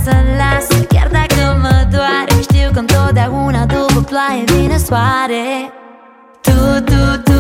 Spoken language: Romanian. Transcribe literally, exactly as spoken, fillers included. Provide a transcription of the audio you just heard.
să las, chiar dacă mă doare. Știu că întotdeauna după ploaie vine soare. Tu, tu, tu